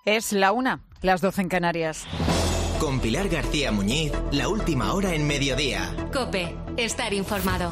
Es la 1, las 12 en Canarias. Con Pilar García Muñiz, la última hora en Mediodía. COPE, estar informado.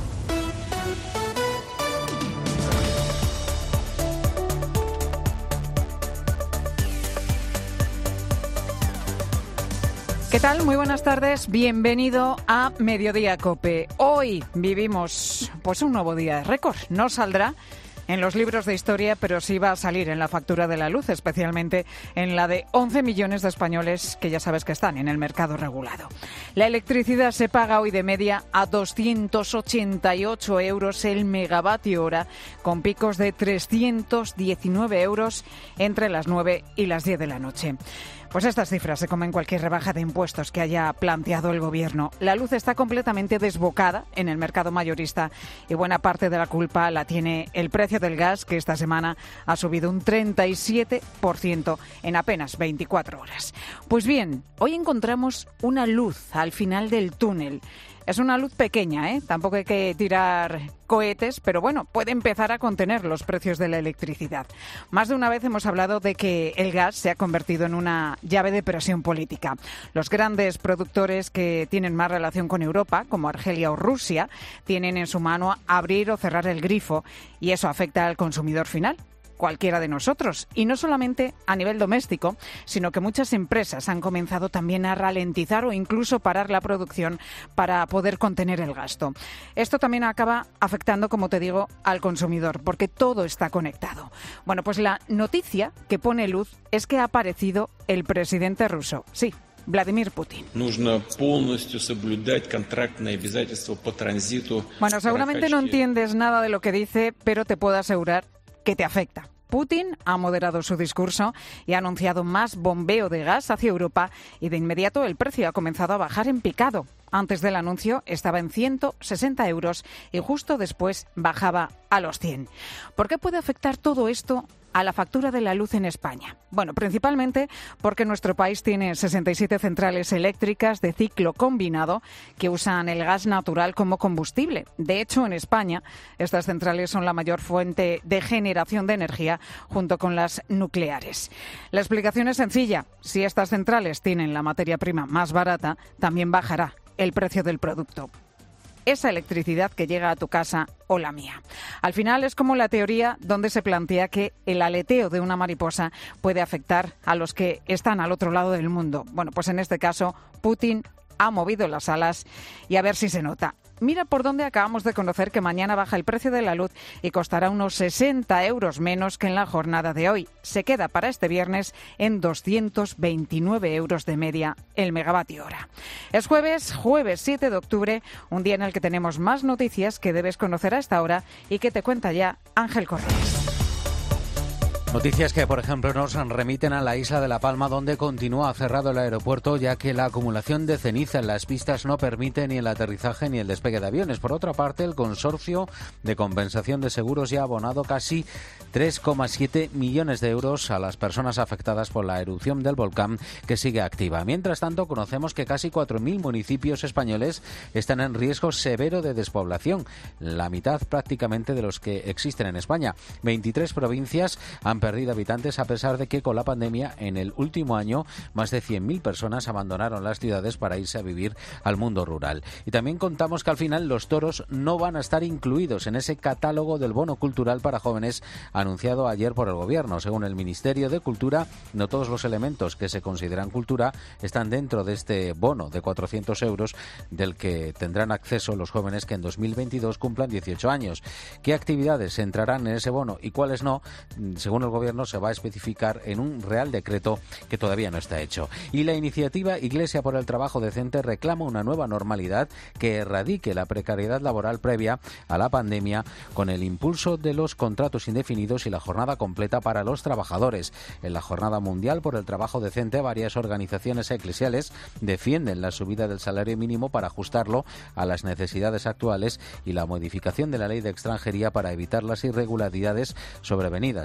¿Qué tal? Muy buenas tardes. Bienvenido a Mediodía COPE. Hoy vivimos un nuevo día de récord. No saldrá en los libros de historia, pero sí va a salir en la factura de la luz, especialmente en la de 11 millones de españoles que ya sabes que están en el mercado regulado. La electricidad se paga hoy de media a 288 euros el megavatio hora, con picos de 319 euros entre las 9 y las 10 de la noche. Pues estas cifras se comen cualquier rebaja de impuestos que haya planteado el Gobierno. La luz está completamente desbocada en el mercado mayorista y buena parte de la culpa la tiene el precio del gas, que esta semana ha subido un 37% en apenas 24 horas. Pues bien, hoy encontramos una luz al final del túnel. Es una luz pequeña, Tampoco hay que tirar cohetes, pero bueno, puede empezar a contener los precios de la electricidad. Más de una vez hemos hablado de que el gas se ha convertido en una llave de presión política. Los grandes productores que tienen más relación con Europa, como Argelia o Rusia, tienen en su mano abrir o cerrar el grifo y eso afecta al consumidor final, cualquiera de nosotros, y no solamente a nivel doméstico, sino que muchas empresas han comenzado también a ralentizar o incluso parar la producción para poder contener el gasto. Esto también acaba afectando, como te digo, al consumidor, porque todo está conectado. Bueno, pues la noticia que pone luz es que ha aparecido el presidente ruso. Sí, Vladimir Putin. Bueno, seguramente no entiendes nada de lo que dice, pero te puedo asegurar que te afecta. Putin ha moderado su discurso y ha anunciado más bombeo de gas hacia Europa y de inmediato el precio ha comenzado a bajar en picado. Antes del anuncio estaba en 160 euros y justo después bajaba a los 100. ¿Por qué puede afectar todo esto a la factura de la luz en España? Bueno, principalmente porque nuestro país tiene 67 centrales eléctricas de ciclo combinado que usan el gas natural como combustible. De hecho, en España, estas centrales son la mayor fuente de generación de energía junto con las nucleares. La explicación es sencilla. Si estas centrales tienen la materia prima más barata, también bajará el precio del producto. Esa electricidad que llega a tu casa o la mía. Al final es como la teoría donde se plantea que el aleteo de una mariposa puede afectar a los que están al otro lado del mundo. Bueno, pues en este caso, Putin ha movido las alas y a ver si se nota. Mira por dónde acabamos de conocer que mañana baja el precio de la luz y costará unos 60 euros menos que en la jornada de hoy. Se queda para este viernes en 229 euros de media el megavatio hora. Es jueves 7 de octubre, un día en el que tenemos más noticias que debes conocer a esta hora y que te cuenta ya Ángel Corrales. Noticias que, por ejemplo, nos remiten a la isla de La Palma, donde continúa cerrado el aeropuerto, ya que la acumulación de ceniza en las pistas no permite ni el aterrizaje ni el despegue de aviones. Por otra parte, el Consorcio de Compensación de Seguros ya ha abonado casi 3,7 millones de euros a las personas afectadas por la erupción del volcán, que sigue activa. Mientras tanto, conocemos que casi 4.000 municipios españoles están en riesgo severo de despoblación, la mitad prácticamente de los que existen en España. 23 provincias han perdido habitantes a pesar de que con la pandemia en el último año más de 100.000 personas abandonaron las ciudades para irse a vivir al mundo rural. Y también contamos que al final los toros no van a estar incluidos en ese catálogo del bono cultural para jóvenes anunciado ayer por el Gobierno. Según el Ministerio de Cultura, no todos los elementos que se consideran cultura están dentro de este bono de 400 euros del que tendrán acceso los jóvenes que en 2022 cumplan 18 años. ¿Qué actividades entrarán en ese bono y cuáles no? Según el Gobierno se va a especificar en un Real Decreto que todavía no está hecho. Y la iniciativa Iglesia por el Trabajo Decente reclama una nueva normalidad que erradique la precariedad laboral previa a la pandemia, con el impulso de los contratos indefinidos y la jornada completa para los trabajadores. En la Jornada Mundial por el Trabajo Decente, varias organizaciones eclesiales defienden la subida del salario mínimo para ajustarlo a las necesidades actuales y la modificación de la ley de extranjería para evitar las irregularidades sobrevenidas a las personas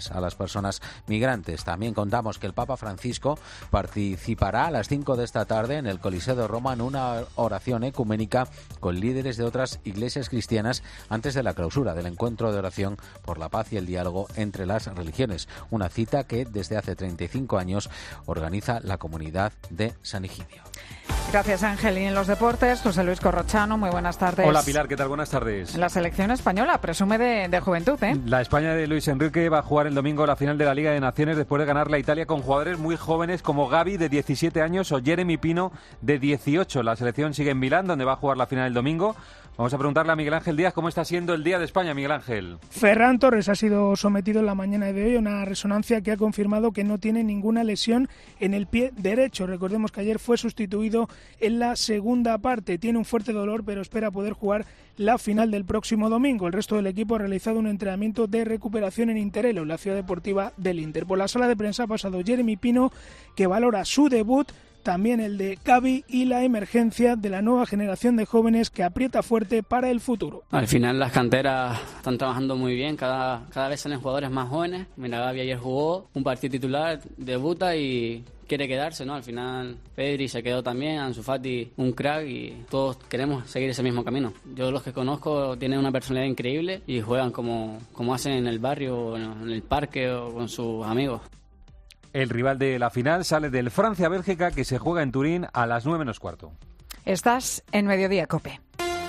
personas migrantes. También contamos que el Papa Francisco participará a las 5 de esta tarde en el Coliseo de Roma en una oración ecuménica con líderes de otras iglesias cristianas antes de la clausura del encuentro de oración por la paz y el diálogo entre las religiones. Una cita que desde hace 35 años organiza la comunidad de San Egidio. Gracias, Ángel. Y en los deportes, José Luis Corrochano, muy buenas tardes. Hola, Pilar, ¿qué tal? Buenas tardes. La selección española presume de juventud, ¿eh? La España de Luis Enrique va a jugar el domingo la final de la Liga de Naciones después de ganar la Italia con jugadores muy jóvenes como Gavi, de 17 años, o Jeremy Pino, de 18. La selección sigue en Milán, donde va a jugar la final el domingo. Vamos a preguntarle a Miguel Ángel Díaz cómo está siendo el Día de España, Miguel Ángel. Ferran Torres ha sido sometido en la mañana de hoy a una resonancia que ha confirmado que no tiene ninguna lesión en el pie derecho. Recordemos que ayer fue sustituido en la segunda parte. Tiene un fuerte dolor, pero espera poder jugar la final del próximo domingo. El resto del equipo ha realizado un entrenamiento de recuperación en Interelo, la ciudad deportiva del Inter. Por la sala de prensa ha pasado Jeremy Pino, que valora su debut, también el de Gavi y la emergencia de la nueva generación de jóvenes que aprieta fuerte para el futuro. Al final las canteras están trabajando muy bien, cada vez salen jugadores más jóvenes. Mira, Gavi ayer jugó un partido titular, debuta y quiere quedarse, ¿no? Al final Pedri se quedó también, Ansu Fati un crack y todos queremos seguir ese mismo camino. Yo los que conozco tienen una personalidad increíble y juegan como hacen en el barrio, en el parque o con sus amigos. El rival de la final sale del Francia-Bélgica, que se juega en Turín a las 9:15. Estás en Mediodía COPE.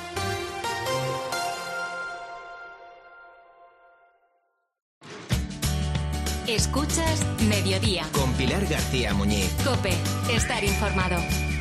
Escuchas Mediodía. Con Pilar García Muñiz. COPE. Estar informado.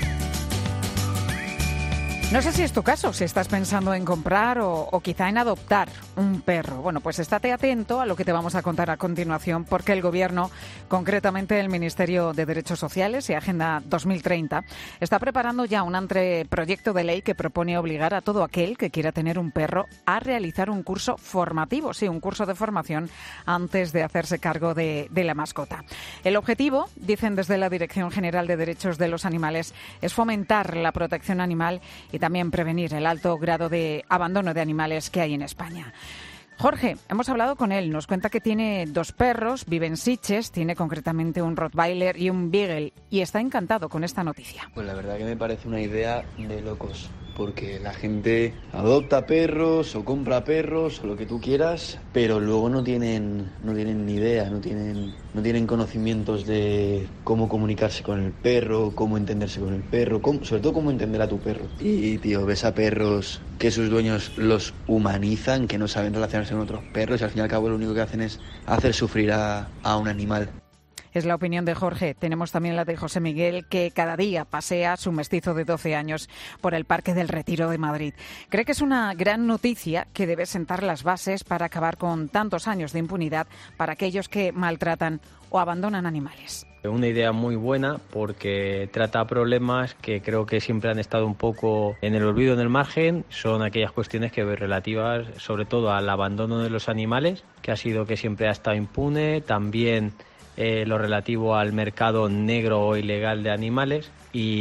No sé si es tu caso, si estás pensando en comprar o quizá en adoptar un perro. Bueno, pues estate atento a lo que te vamos a contar a continuación, porque el Gobierno, concretamente el Ministerio de Derechos Sociales y Agenda 2030, está preparando ya un anteproyecto de ley que propone obligar a todo aquel que quiera tener un perro a realizar un curso formativo, sí, un curso de formación antes de hacerse cargo de la mascota. El objetivo, dicen desde la Dirección General de Derechos de los Animales, es fomentar la protección animal y también prevenir el alto grado de abandono de animales que hay en España. Jorge, hemos hablado con él, nos cuenta que tiene 2 perros, vive en Sitges, tiene concretamente un Rottweiler y un Beagle, y está encantado con esta noticia. Pues la verdad que me parece una idea de locos, porque la gente adopta perros o compra perros o lo que tú quieras, pero luego no tienen ni idea, no tienen conocimientos de cómo comunicarse con el perro, cómo entenderse con el perro, sobre todo cómo entender a tu perro. Y tío, ves a perros que sus dueños los humanizan, que no saben relacionarse con otros perros y al fin y al cabo lo único que hacen es hacer sufrir a un animal. Es la opinión de Jorge. Tenemos también la de José Miguel, que cada día pasea su mestizo de 12 años por el Parque del Retiro de Madrid. Cree que es una gran noticia que debe sentar las bases para acabar con tantos años de impunidad para aquellos que maltratan o abandonan animales. Una idea muy buena porque trata problemas que creo que siempre han estado un poco en el olvido, en el margen. Son aquellas cuestiones que relativas sobre todo al abandono de los animales, que ha sido que siempre ha estado impune, también lo relativo al mercado negro o ilegal de animales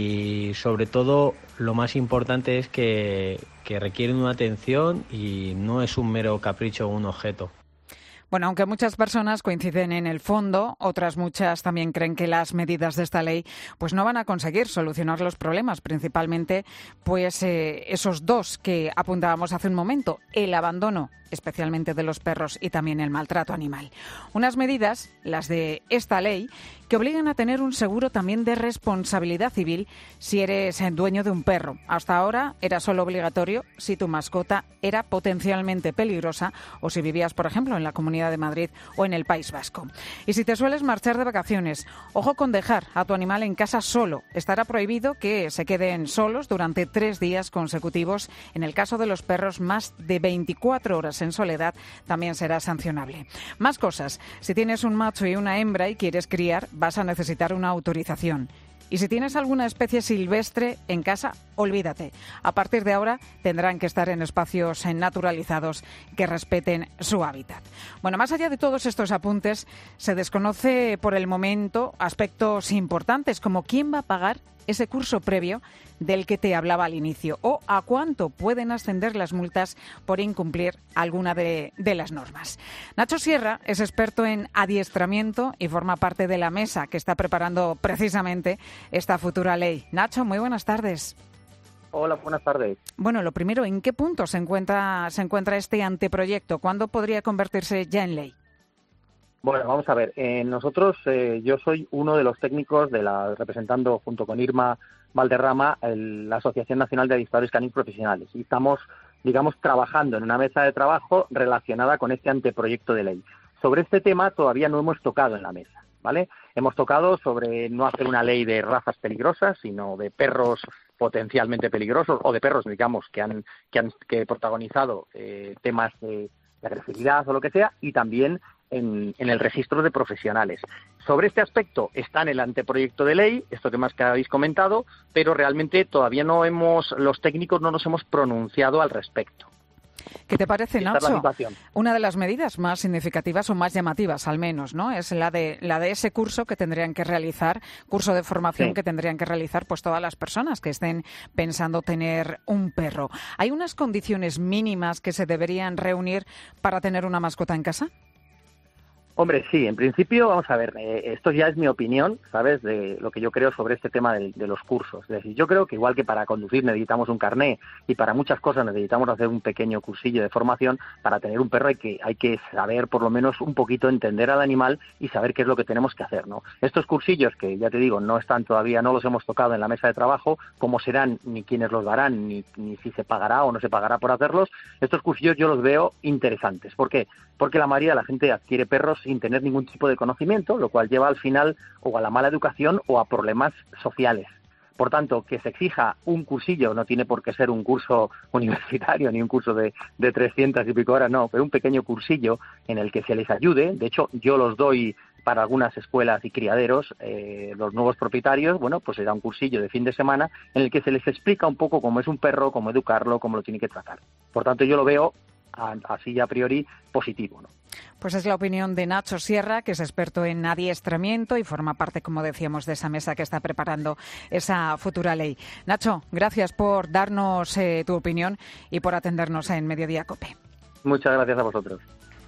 y sobre todo lo más importante es que requieren una atención y no es un mero capricho o un objeto. Bueno, aunque muchas personas coinciden en el fondo, otras muchas también creen que las medidas de esta ley pues no van a conseguir solucionar los problemas, principalmente pues esos 2 que apuntábamos hace un momento, el abandono especialmente de los perros y también el maltrato animal. Unas medidas, las de esta ley, que obligan a tener un seguro también de responsabilidad civil si eres dueño de un perro. Hasta ahora era solo obligatorio si tu mascota era potencialmente peligrosa o si vivías, por ejemplo, en la Comunidad de Madrid o en el País Vasco. Y si te sueles marchar de vacaciones, ojo con dejar a tu animal en casa solo. Estará prohibido que se queden solos durante 3 días consecutivos. En el caso de los perros, más de 24 horas en soledad también será sancionable. Más cosas. Si tienes un macho y una hembra y quieres criar, vas a necesitar una autorización. Y si tienes alguna especie silvestre en casa, olvídate. A partir de ahora tendrán que estar en espacios naturalizados que respeten su hábitat. Bueno, más allá de todos estos apuntes, se desconoce por el momento aspectos importantes como quién va a pagar ese curso previo del que te hablaba al inicio, o a cuánto pueden ascender las multas por incumplir alguna de las normas. Nacho Sierra es experto en adiestramiento y forma parte de la mesa que está preparando precisamente esta futura ley. Nacho, muy buenas tardes. Hola, buenas tardes. Bueno, lo primero, ¿en qué punto se encuentra este anteproyecto? ¿Cuándo podría convertirse ya en ley? Bueno, vamos a ver. Nosotros, yo soy uno de los técnicos representando junto con Irma Valderrama la Asociación Nacional de Adiestradores Caninos Profesionales, y estamos, trabajando en una mesa de trabajo relacionada con este anteproyecto de ley. Sobre este tema todavía no hemos tocado en la mesa, ¿vale? Hemos tocado sobre no hacer una ley de razas peligrosas, sino de perros potencialmente peligrosos, o de perros, que han protagonizado temas de agresividad o lo que sea, y también en el registro de profesionales. Sobre este aspecto está en el anteproyecto de ley, esto que más que habéis comentado, pero realmente todavía los técnicos no nos hemos pronunciado al respecto. ¿Qué te parece, Nacho? Una de las medidas más significativas o más llamativas, al menos, ¿no? Es la de ese curso que tendrían que realizar, curso de formación que tendrían que realizar pues todas las personas que estén pensando tener un perro. ¿Hay unas condiciones mínimas que se deberían reunir para tener una mascota en casa? Hombre, sí, en principio, vamos a ver, esto ya es mi opinión, ¿sabes?, de lo que yo creo sobre este tema de los cursos. Es decir, yo creo que igual que para conducir necesitamos un carné y para muchas cosas necesitamos hacer un pequeño cursillo de formación, para tener un perro hay que saber por lo menos un poquito entender al animal y saber qué es lo que tenemos que hacer, ¿no? Estos cursillos que, ya te digo, no están todavía, no los hemos tocado en la mesa de trabajo, cómo serán, ni quiénes los darán, ni si se pagará o no se pagará por hacerlos, estos cursillos yo los veo interesantes. ¿Por qué? Porque la mayoría de la gente adquiere perros sin tener ningún tipo de conocimiento, lo cual lleva al final o a la mala educación o a problemas sociales. Por tanto, que se exija un cursillo, no tiene por qué ser un curso universitario ni un curso de 300 y pico horas, no, pero un pequeño cursillo en el que se les ayude. De hecho, yo los doy para algunas escuelas y criaderos, los nuevos propietarios, bueno, pues se da un cursillo de fin de semana en el que se les explica un poco cómo es un perro, cómo educarlo, cómo lo tiene que tratar. Por tanto, yo lo veo así a priori positivo, ¿no? Pues es la opinión de Nacho Sierra, que es experto en adiestramiento y forma parte, como decíamos, de esa mesa que está preparando esa futura ley. Nacho, gracias por darnos tu opinión y por atendernos en Mediodía COPE. Muchas gracias a vosotros.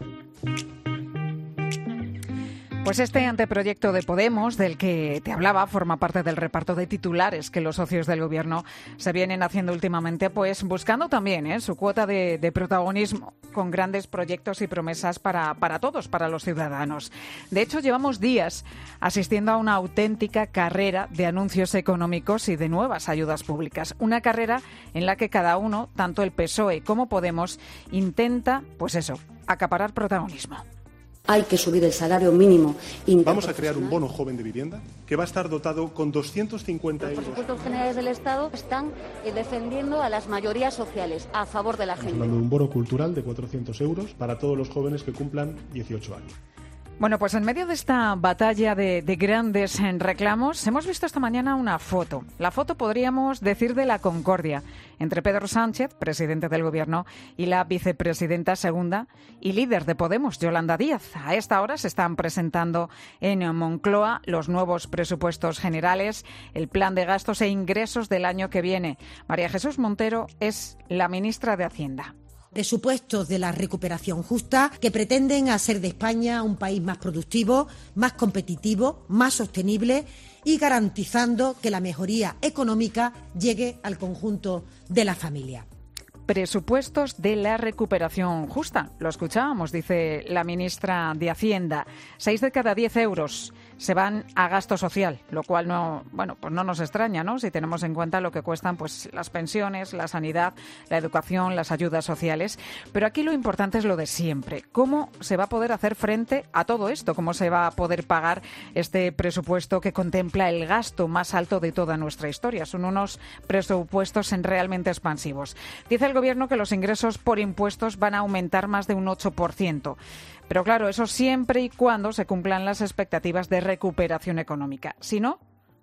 Pues este anteproyecto de Podemos, del que te hablaba, forma parte del reparto de titulares que los socios del Gobierno se vienen haciendo últimamente, pues buscando también su cuota de protagonismo, con grandes proyectos y promesas para todos, para los ciudadanos. De hecho, llevamos días asistiendo a una auténtica carrera de anuncios económicos y de nuevas ayudas públicas. Una carrera en la que cada uno, tanto el PSOE como Podemos, intenta, pues eso, acaparar protagonismo. Hay que subir el salario mínimo. Vamos a crear un bono joven de vivienda que va a estar dotado con 250 euros. Los presupuestos generales del Estado están defendiendo a las mayorías sociales, a favor de la gente. Estamos hablando de un bono cultural de 400 euros para todos los jóvenes que cumplan 18 años. Bueno, pues en medio de esta batalla de grandes reclamos, hemos visto esta mañana una foto. La foto, podríamos decir, de la concordia entre Pedro Sánchez, presidente del Gobierno, y la vicepresidenta segunda y líder de Podemos, Yolanda Díaz. A esta hora se están presentando en Moncloa los nuevos presupuestos generales, el plan de gastos e ingresos del año que viene. María Jesús Montero es la ministra de Hacienda. Presupuestos de la recuperación justa que pretenden hacer de España un país más productivo, más competitivo, más sostenible y garantizando que la mejoría económica llegue al conjunto de la familia. Presupuestos de la recuperación justa. Lo escuchábamos, dice la ministra de Hacienda. 6 de cada 10 euros se van a gasto social, lo cual no nos extraña, ¿no? Si tenemos en cuenta lo que cuestan pues las pensiones, la sanidad, la educación, las ayudas sociales. Pero aquí lo importante es lo de siempre. ¿Cómo se va a poder hacer frente a todo esto? ¿Cómo se va a poder pagar este presupuesto que contempla el gasto más alto de toda nuestra historia? Son unos presupuestos realmente expansivos. Dice el Gobierno que los ingresos por impuestos van a aumentar más de un 8%. Pero claro, eso siempre y cuando se cumplan las expectativas de recuperación económica. Si no,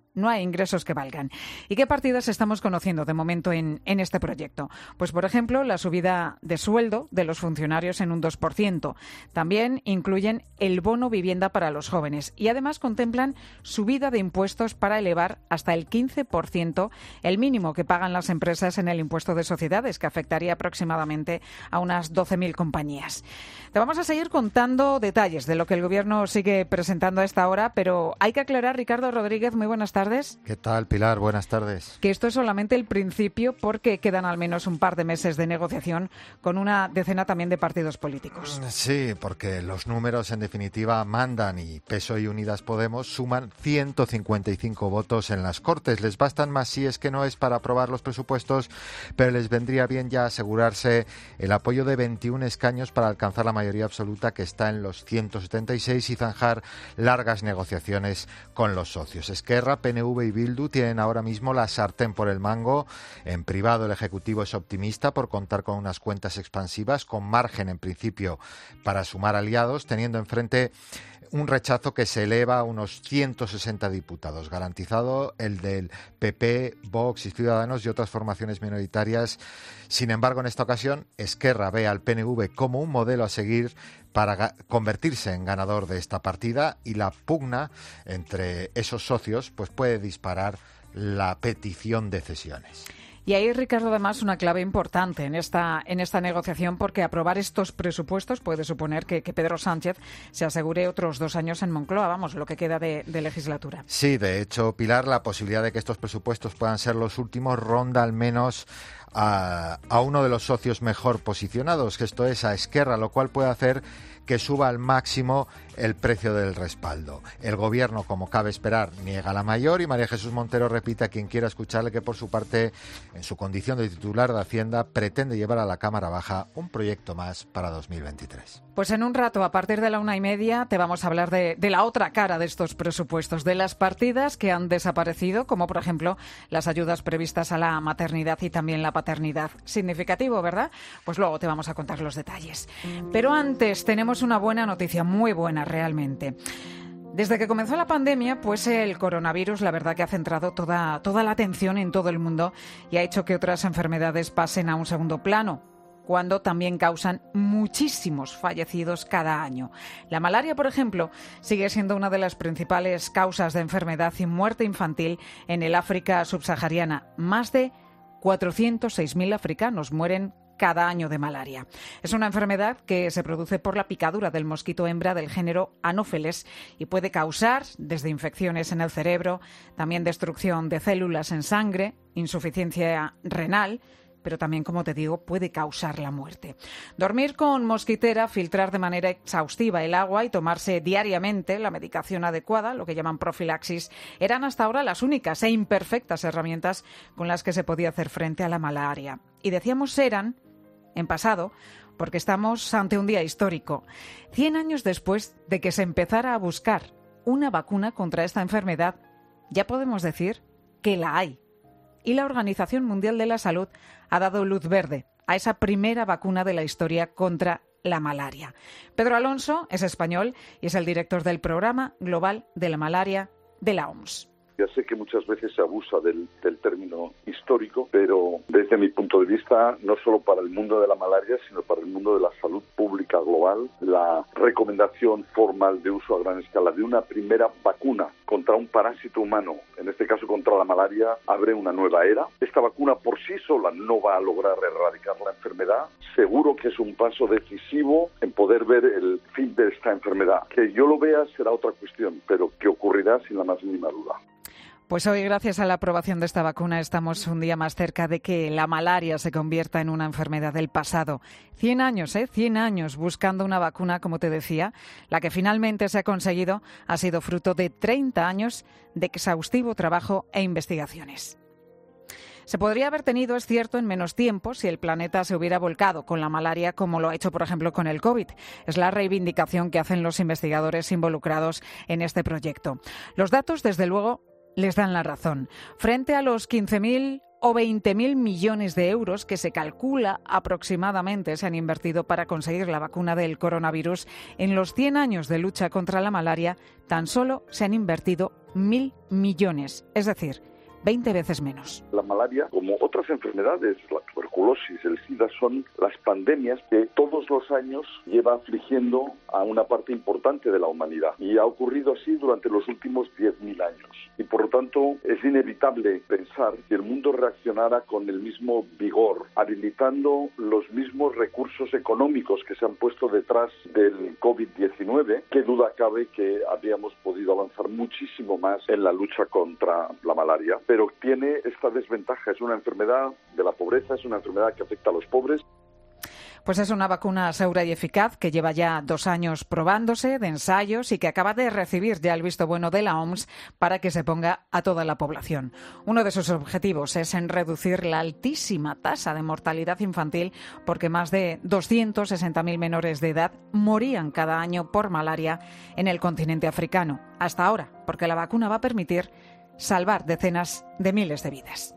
No hay ingresos que valgan. ¿Y qué partidas estamos conociendo de momento en este proyecto? Pues, por ejemplo, la subida de sueldo de los funcionarios en un 2%. También incluyen el bono vivienda para los jóvenes y además contemplan subida de impuestos para elevar hasta el 15% el mínimo que pagan las empresas en el impuesto de sociedades, que afectaría aproximadamente a unas 12.000 compañías. Te vamos a seguir contando detalles de lo que el Gobierno sigue presentando a esta hora, pero hay que aclarar, Ricardo Rodríguez, muy buenas tardes. ¿Qué tal, Pilar? Buenas tardes. Que esto es solamente el principio, porque quedan al menos un par de meses de negociación con una decena también de partidos políticos. Sí, porque los números en definitiva mandan y PSOE y Unidas Podemos suman 155 votos en las Cortes. Les bastan más si es que no es para aprobar los presupuestos, pero les vendría bien ya asegurarse el apoyo de 21 escaños para alcanzar la mayoría absoluta, que está en los 176, y zanjar largas negociaciones con los socios. Esquerra, PNV y Bildu tienen ahora mismo la sartén por el mango. En privado el Ejecutivo es optimista por contar con unas cuentas expansivas, con margen en principio para sumar aliados, teniendo enfrente un rechazo que se eleva a unos 160 diputados, garantizado el del PP, Vox y Ciudadanos y otras formaciones minoritarias. Sin embargo, en esta ocasión, Esquerra ve al PNV como un modelo a seguir para convertirse en ganador de esta partida, y la pugna entre esos socios pues puede disparar la petición de cesiones. Y ahí, Ricardo, además, una clave importante en esta negociación, porque aprobar estos presupuestos puede suponer que Pedro Sánchez se asegure otros 2 años en Moncloa, vamos, lo que queda de legislatura. Sí, de hecho, Pilar, la posibilidad de que estos presupuestos puedan ser los últimos ronda al menos a uno de los socios mejor posicionados, que esto es a Esquerra, lo cual puede hacer que suba al máximo el precio del respaldo. El Gobierno, como cabe esperar, niega la mayor, y María Jesús Montero repite a quien quiera escucharle que, por su parte, en su condición de titular de Hacienda, pretende llevar a la Cámara Baja un proyecto más para 2023. Pues en un rato, a partir de la 1:30, te vamos a hablar de la otra cara de estos presupuestos, de las partidas que han desaparecido, como por ejemplo las ayudas previstas a la maternidad y también la paternidad. Significativo, ¿verdad? Pues luego te vamos a contar los detalles. Pero antes tenemos una buena noticia, muy buena realmente. Desde que comenzó la pandemia, pues el coronavirus, la verdad que ha centrado toda la atención en todo el mundo y ha hecho que otras enfermedades pasen a un segundo plano, cuando también causan muchísimos fallecidos cada año. La malaria, por ejemplo, sigue siendo una de las principales causas de enfermedad y muerte infantil en el África subsahariana. Más de 406.000 africanos mueren cada año de malaria. Es una enfermedad que se produce por la picadura del mosquito hembra del género Anopheles y puede causar desde infecciones en el cerebro, también destrucción de células en sangre, insuficiencia renal, pero también, como te digo, puede causar la muerte. Dormir con mosquitera, filtrar de manera exhaustiva el agua y tomarse diariamente la medicación adecuada, lo que llaman profilaxis, eran hasta ahora las únicas e imperfectas herramientas con las que se podía hacer frente a la malaria. Y decíamos eran en pasado, porque estamos ante un día histórico. 100 años después de que se empezara a buscar una vacuna contra esta enfermedad, ya podemos decir que la hay. Y la Organización Mundial de la Salud ha dado luz verde a esa primera vacuna de la historia contra la malaria. Pedro Alonso es español y es el director del Programa Global de la Malaria de la OMS. Ya sé que muchas veces se abusa del término histórico, pero desde mi punto de vista, no solo para el mundo de la malaria, sino para el mundo de la salud pública global, la recomendación formal de uso a gran escala de una primera vacuna contra un parásito humano, en este caso contra la malaria, abre una nueva era. Esta vacuna por sí sola no va a lograr erradicar la enfermedad. Seguro que es un paso decisivo en poder ver el fin de esta enfermedad. Que yo lo vea será otra cuestión, pero que ocurrirá sin la más mínima duda. Pues hoy, gracias a la aprobación de esta vacuna, estamos un día más cerca de que la malaria se convierta en una enfermedad del pasado. 100 años, 100 años buscando una vacuna, como te decía. La que finalmente se ha conseguido ha sido fruto de 30 años de exhaustivo trabajo e investigaciones. Se podría haber tenido, es cierto, en menos tiempo si el planeta se hubiera volcado con la malaria, como lo ha hecho, por ejemplo, con el COVID. Es la reivindicación que hacen los investigadores involucrados en este proyecto. Los datos, desde luego, les dan la razón. Frente a los 15.000 o 20.000 millones de euros que se calcula aproximadamente se han invertido para conseguir la vacuna del coronavirus. En los 100 años de lucha contra la malaria, tan solo se han invertido 1.000 millones, es decir, 20 veces menos. La malaria, como otras enfermedades, la tuberculosis, el SIDA, son las pandemias que todos los años lleva afligiendo a una parte importante de la humanidad. Y ha ocurrido así durante los últimos 10.000 años. Y por lo tanto es inevitable pensar que el mundo reaccionara con el mismo vigor, habilitando los mismos recursos económicos que se han puesto detrás del COVID-19. Qué duda cabe que habríamos podido avanzar muchísimo más en la lucha contra la malaria. Pero tiene esta desventaja, es una enfermedad de la pobreza, es una enfermedad que afecta a los pobres. Pues es una vacuna segura y eficaz que lleva ya 2 años probándose, de ensayos, y que acaba de recibir ya el visto bueno de la OMS para que se ponga a toda la población. Uno de sus objetivos es en reducir la altísima tasa de mortalidad infantil, porque más de 260.000 menores de edad morían cada año por malaria en el continente africano. Hasta ahora, porque la vacuna va a permitir salvar decenas de miles de vidas.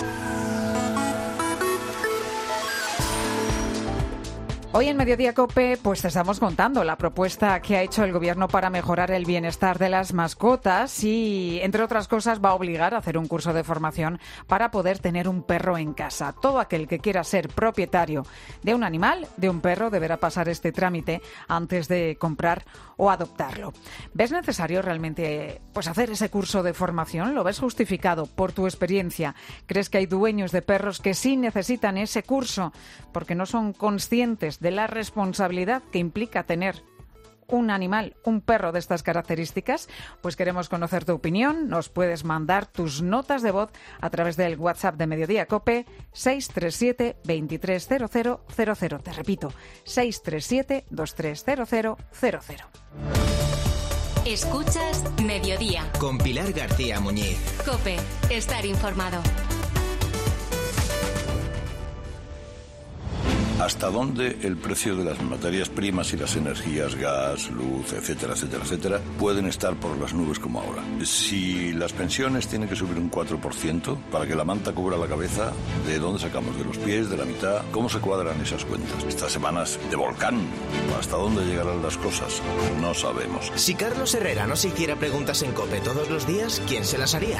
Hoy en Mediodía COPE pues te estamos contando la propuesta que ha hecho el Gobierno para mejorar el bienestar de las mascotas y, entre otras cosas, va a obligar a hacer un curso de formación para poder tener un perro en casa. Todo aquel que quiera ser propietario de un animal, de un perro, deberá pasar este trámite antes de comprar o adoptarlo. ¿Ves necesario realmente pues hacer ese curso de formación? ¿Lo ves justificado por tu experiencia? ¿Crees que hay dueños de perros que sí necesitan ese curso porque no son conscientes de la responsabilidad que implica tener un animal, un perro de estas características? Pues queremos conocer tu opinión. Nos puedes mandar tus notas de voz a través del WhatsApp de Mediodía COPE 637 230000. Te repito, 637 230000. Escuchas Mediodía. Con Pilar García Muñiz. COPE, estar informado. ¿Hasta dónde el precio de las materias primas y las energías, gas, luz, etcétera, etcétera, etcétera, pueden estar por las nubes como ahora? Si las pensiones tienen que subir un 4% para que la manta cubra la cabeza, ¿de dónde sacamos? ¿De los pies? ¿De la mitad? ¿Cómo se cuadran esas cuentas? Estas semanas de volcán. ¿Hasta dónde llegarán las cosas? No sabemos. Si Carlos Herrera no se hiciera preguntas en COPE todos los días, ¿quién se las haría?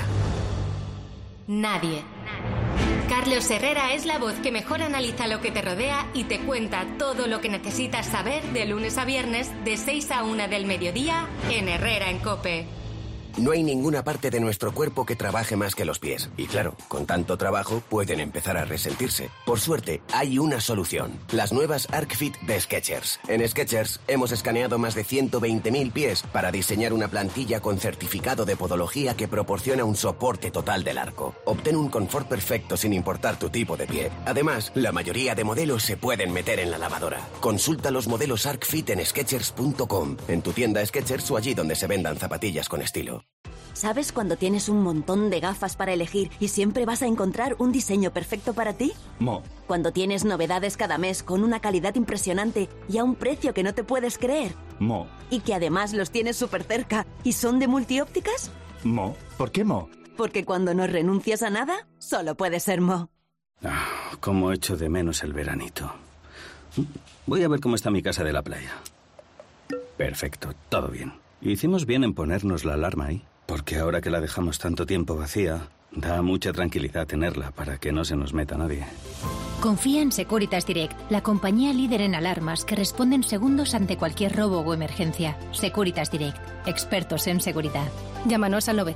Nadie. Carlos Herrera es la voz que mejor analiza lo que te rodea y te cuenta todo lo que necesitas saber de lunes a viernes de 6 a 1 del mediodía en Herrera en COPE. No hay ninguna parte de nuestro cuerpo que trabaje más que los pies. Y claro, con tanto trabajo pueden empezar a resentirse. Por suerte, hay una solución. Las nuevas ArcFit de Skechers. En Skechers hemos escaneado más de 120.000 pies para diseñar una plantilla con certificado de podología que proporciona un soporte total del arco. Obtén un confort perfecto sin importar tu tipo de pie. Además, la mayoría de modelos se pueden meter en la lavadora. Consulta los modelos ArcFit en Skechers.com, en tu tienda Skechers o allí donde se vendan zapatillas con estilo. ¿Sabes cuando tienes un montón de gafas para elegir y siempre vas a encontrar un diseño perfecto para ti? Mo. Cuando tienes novedades cada mes con una calidad impresionante y a un precio que no te puedes creer. Mo. Y que además los tienes súper cerca y son de multiópticas. Mo. ¿Por qué Mo? Porque cuando no renuncias a nada, solo puede ser Mo. Cómo echo de menos el veranito. Voy a ver cómo está mi casa de la playa. Perfecto, todo bien. Hicimos bien en ponernos la alarma ahí, porque ahora que la dejamos tanto tiempo vacía, da mucha tranquilidad tenerla para que no se nos meta nadie. Confía en Securitas Direct, la compañía líder en alarmas que responde en segundos ante cualquier robo o emergencia. Securitas Direct, expertos en seguridad. Llámanos al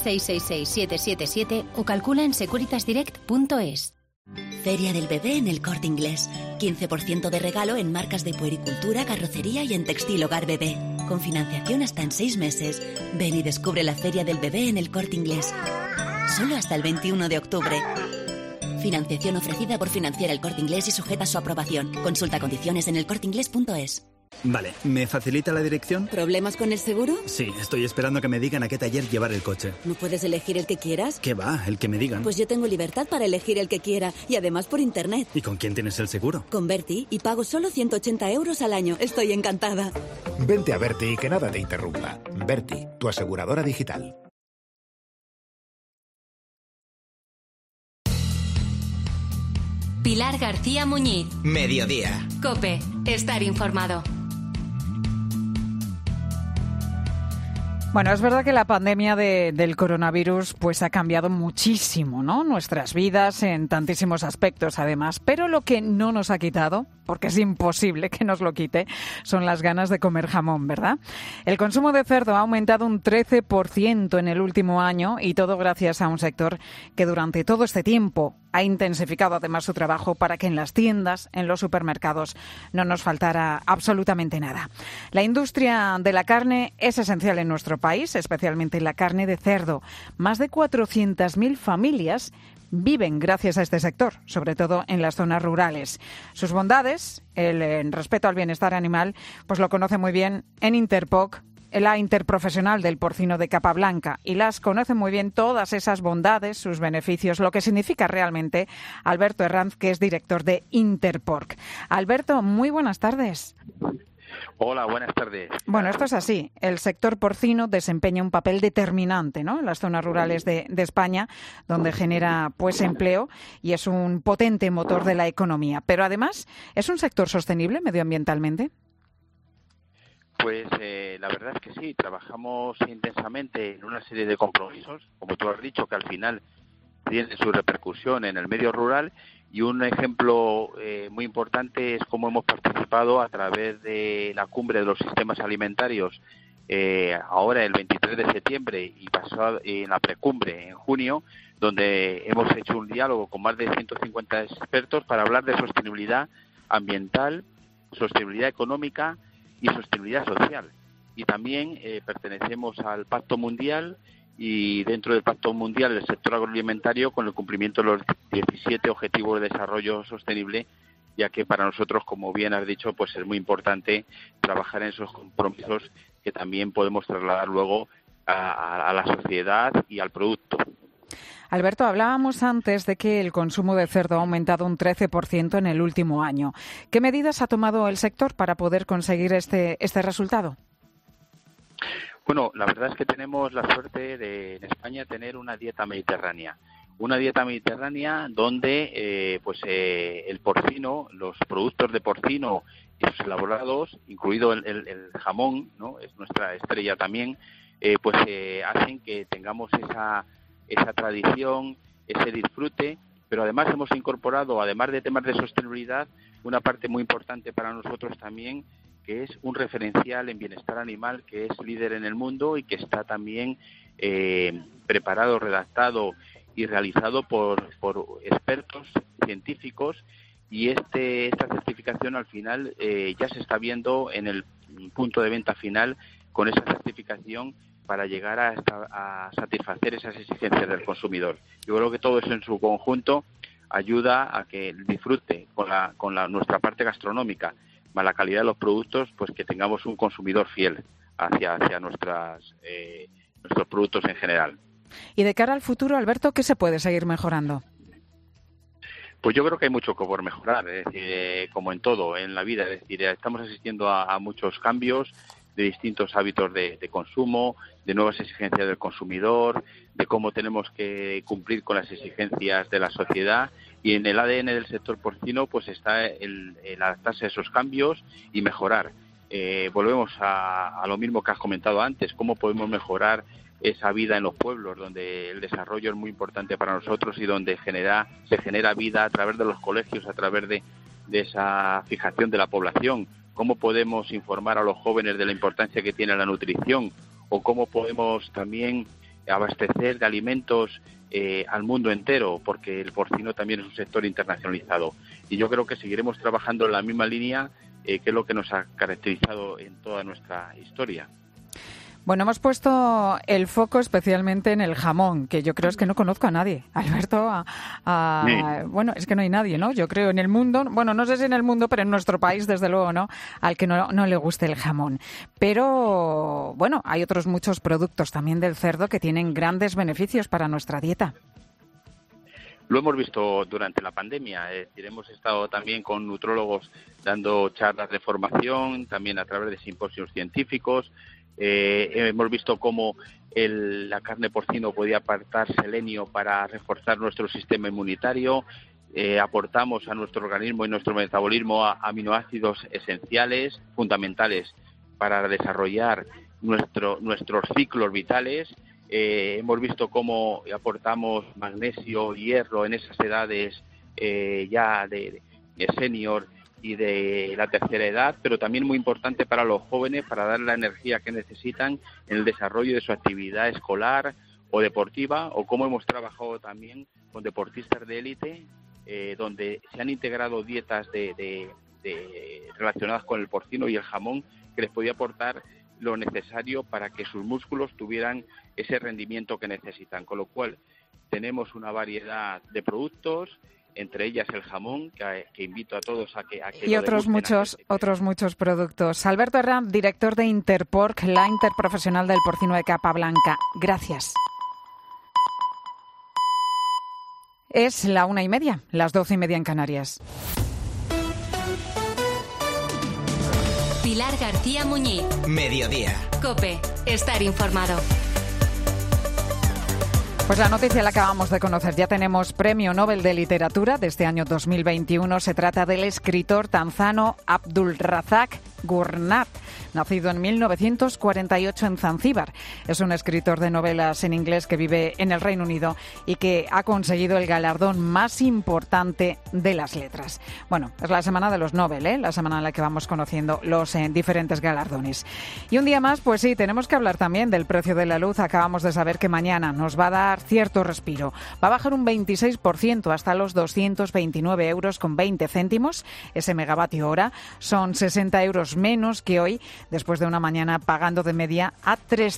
900-666-777 o calcula en securitasdirect.es. Feria del Bebé en El Corte Inglés. 15% de regalo en marcas de puericultura, carrocería y en textil hogar bebé. Con financiación hasta en 6 meses. Ven y descubre la Feria del Bebé en El Corte Inglés. Solo hasta el 21 de octubre. Financiación ofrecida por Financiera El Corte Inglés y sujeta a su aprobación. Consulta condiciones en elcorteinglés.es. Vale, ¿me facilita la dirección? ¿Problemas con el seguro? Sí, estoy esperando que me digan a qué taller llevar el coche. ¿No puedes elegir el que quieras? ¿Qué va? El que me digan. Pues yo tengo libertad para elegir el que quiera y además por internet. ¿Y con quién tienes el seguro? Con Berti y pago solo 180 euros al año. Estoy encantada. Vente a Berti y que nada te interrumpa. Berti, tu aseguradora digital. Pilar García Muñiz. Mediodía. COPE. Estar informado. Bueno, es verdad que la pandemia del coronavirus pues ha cambiado muchísimo, ¿no? Nuestras vidas en tantísimos aspectos, además. Pero lo que no nos ha quitado, porque es imposible que nos lo quite, son las ganas de comer jamón, ¿verdad? El consumo de cerdo ha aumentado un 13% en el último año y todo gracias a un sector que durante todo este tiempo ha intensificado además su trabajo para que en las tiendas, en los supermercados, no nos faltara absolutamente nada. La industria de la carne es esencial en nuestro país, especialmente la carne de cerdo. Más de 400.000 familias viven gracias a este sector, sobre todo en las zonas rurales. Sus bondades, el respeto al bienestar animal, pues lo conoce muy bien en Interpoc, la interprofesional del porcino de capa blanca, y las conoce muy bien todas esas bondades, sus beneficios, lo que significa realmente Alberto Herranz, que es director de Interporc. Alberto, muy buenas tardes. Hola, buenas tardes. Bueno, esto es así. El sector porcino desempeña un papel determinante, ¿no?, en las zonas rurales de España, donde genera pues empleo y es un potente motor de la economía. Pero además, ¿es un sector sostenible medioambientalmente? Pues la verdad es que sí, trabajamos intensamente en una serie de compromisos, como tú has dicho, que al final tiene su repercusión en el medio rural, y un ejemplo muy importante es cómo hemos participado a través de la cumbre de los sistemas alimentarios ahora el 23 de septiembre y pasado en la precumbre en junio, donde hemos hecho un diálogo con más de 150 expertos para hablar de sostenibilidad ambiental, sostenibilidad económica y sostenibilidad social. Y también pertenecemos al Pacto Mundial, y dentro del Pacto Mundial del sector agroalimentario con el cumplimiento de los 17 Objetivos de Desarrollo Sostenible, ya que para nosotros, como bien has dicho, pues es muy importante trabajar en esos compromisos que también podemos trasladar luego a la sociedad y al producto. Alberto, hablábamos antes de que el consumo de cerdo ha aumentado un 13% en el último año. ¿Qué medidas ha tomado el sector para poder conseguir este resultado? Bueno, la verdad es que tenemos la suerte de en España tener una dieta mediterránea. Una dieta mediterránea donde el porcino, los productos de porcino y sus elaborados, incluido el jamón, ¿no?, es nuestra estrella también, hacen que tengamos esa tradición, ese disfrute, pero además hemos incorporado, además de temas de sostenibilidad, una parte muy importante para nosotros también, que es un referencial en bienestar animal, que es líder en el mundo y que está también preparado, redactado y realizado por expertos científicos, y esta certificación al final ya se está viendo en el punto de venta final con esa certificación para llegar a satisfacer esas exigencias del consumidor. Yo creo que todo eso en su conjunto ayuda a que disfrute con nuestra parte gastronómica, más la calidad de los productos, pues que tengamos un consumidor fiel hacia nuestros productos en general. Y de cara al futuro, Alberto, ¿qué se puede seguir mejorando? Pues yo creo que hay mucho que por mejorar, es decir, como en todo en la vida, es decir, estamos asistiendo a muchos cambios de distintos hábitos de consumo, de nuevas exigencias del consumidor, de cómo tenemos que cumplir con las exigencias de la sociedad, y en el ADN del sector porcino pues está el adaptarse a esos cambios y mejorar. Volvemos a lo mismo que has comentado antes, cómo podemos mejorar esa vida en los pueblos, donde el desarrollo es muy importante para nosotros y donde se genera vida a través de los colegios, a través de esa fijación de la población. Cómo podemos informar a los jóvenes de la importancia que tiene la nutrición, o cómo podemos también abastecer de alimentos al mundo entero, porque el porcino también es un sector internacionalizado. Y yo creo que seguiremos trabajando en la misma línea, que es lo que nos ha caracterizado en toda nuestra historia. Bueno, hemos puesto el foco especialmente en el jamón, que yo creo es que no conozco a nadie, Alberto. Bueno, es que no hay nadie, ¿no? Yo creo en el mundo, bueno, no sé si en el mundo, pero en nuestro país, desde luego, ¿no?, al que no le guste el jamón. Pero, bueno, hay otros muchos productos también del cerdo que tienen grandes beneficios para nuestra dieta. Lo hemos visto durante la pandemia, es decir, hemos estado también con nutrólogos dando charlas de formación, también a través de simposios científicos. Hemos visto cómo la carne porcino podía aportar selenio para reforzar nuestro sistema inmunitario. aportamos a nuestro organismo y nuestro metabolismo aminoácidos esenciales, fundamentales para desarrollar nuestros ciclos vitales. Hemos visto cómo aportamos magnesio, hierro en esas edades ya de senior y de la tercera edad, pero también muy importante para los jóvenes, para dar la energía que necesitan en el desarrollo de su actividad escolar o deportiva, o cómo hemos trabajado también con deportistas de élite, donde se han integrado dietas relacionadas con el porcino y el jamón, que les podía aportar lo necesario para que sus músculos tuvieran ese rendimiento que necesitan. Con lo cual, tenemos una variedad de productos, entre ellas el jamón, que invito a todos a que y otros muchos productos. Alberto Herrán, director de Interporc, la interprofesional del porcino de capa blanca. Gracias. Es la 1:30, las 12:30 en Canarias. Pilar García Muñiz. Mediodía. COPE. Estar informado. Pues la noticia la acabamos de conocer. Ya tenemos Premio Nobel de Literatura de este año 2021. Se trata del escritor tanzano Abdulrazak Gurnat, nacido en 1948 en Zanzíbar. Es un escritor de novelas en inglés que vive en el Reino Unido y que ha conseguido el galardón más importante de las letras. Bueno, es la semana de los Nobel, la semana en la que vamos conociendo los diferentes galardones. Y un día más, pues sí, tenemos que hablar también del precio de la luz. Acabamos de saber que mañana nos va a dar cierto respiro. Va a bajar un 26% hasta los 229 euros con 20 céntimos. Ese megavatio hora son 60 euros menos que hoy, después de una mañana pagando de media a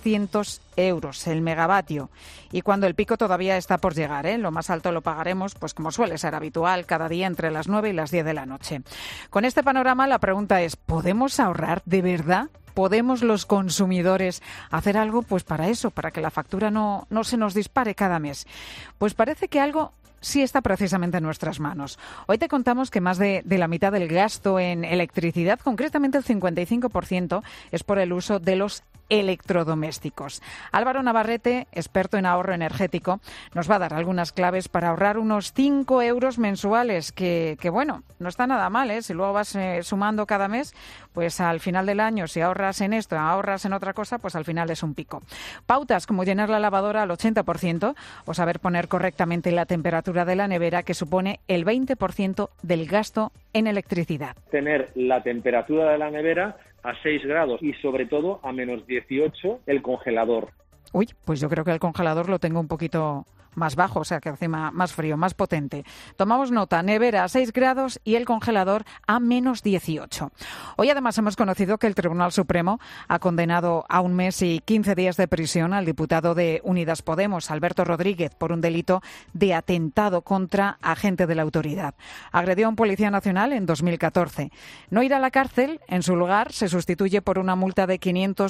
300 euros el megavatio. Y cuando el pico todavía está por llegar, lo más alto lo pagaremos, pues como suele ser habitual, cada día entre las 9 y las 10 de la noche. Con este panorama, la pregunta es, ¿podemos ahorrar de verdad? ¿Podemos los consumidores hacer algo pues para eso, para que la factura no se nos dispare cada mes? Pues parece que algo sí está precisamente en nuestras manos. Hoy te contamos que más de la mitad del gasto en electricidad, concretamente el 55%, es por el uso de los electrodomésticos. Álvaro Navarrete, experto en ahorro energético, nos va a dar algunas claves para ahorrar unos 5 euros mensuales, que bueno, no está nada mal, Si luego vas sumando cada mes, pues al final del año, si ahorras en esto, ahorras en otra cosa, pues al final es un pico. Pautas como llenar la lavadora al 80% o saber poner correctamente la temperatura de la nevera, que supone el 20% del gasto en electricidad. Tener la temperatura de la nevera a 6 grados y sobre todo a menos 18 el congelador. Uy, pues yo creo que el congelador lo tengo un poquito más bajo, o sea que encima más frío, más potente. Tomamos nota, nevera a 6 grados y el congelador a menos 18. Hoy además hemos conocido que el Tribunal Supremo ha condenado a 1 mes y 15 días de prisión al diputado de Unidas Podemos, Alberto Rodríguez, por un delito de atentado contra agente de la autoridad. Agredió a un policía nacional en 2014. No irá a la cárcel, en su lugar se sustituye por una multa de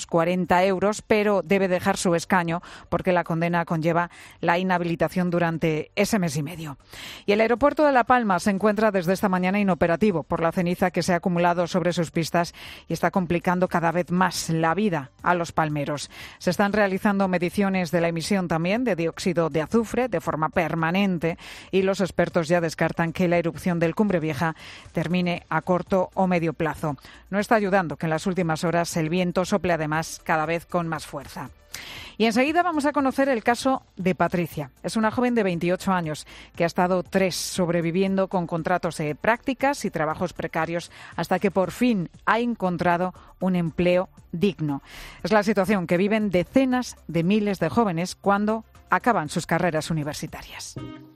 540 euros, pero debe dejar su escaño porque la condena conlleva la inhabilitación durante ese mes y medio. Y el aeropuerto de La Palma se encuentra desde esta mañana inoperativo por la ceniza que se ha acumulado sobre sus pistas y está complicando cada vez más la vida a los palmeros. Se están realizando mediciones de la emisión también de dióxido de azufre de forma permanente y los expertos ya descartan que la erupción del Cumbre Vieja termine a corto o medio plazo. No está ayudando que en las últimas horas el viento sople además cada vez con más fuerza. Y enseguida vamos a conocer el caso de Patricia. Es una joven de 28 años que ha estado 3 sobreviviendo con contratos de prácticas y trabajos precarios hasta que por fin ha encontrado un empleo digno. Es la situación que viven decenas de miles de jóvenes cuando acaban sus carreras universitarias.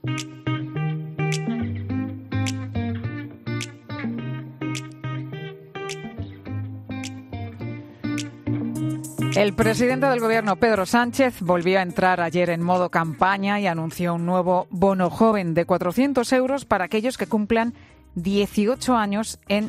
El presidente del Gobierno, Pedro Sánchez, volvió a entrar ayer en modo campaña y anunció un nuevo bono joven de 400 euros para aquellos que cumplan 18 años en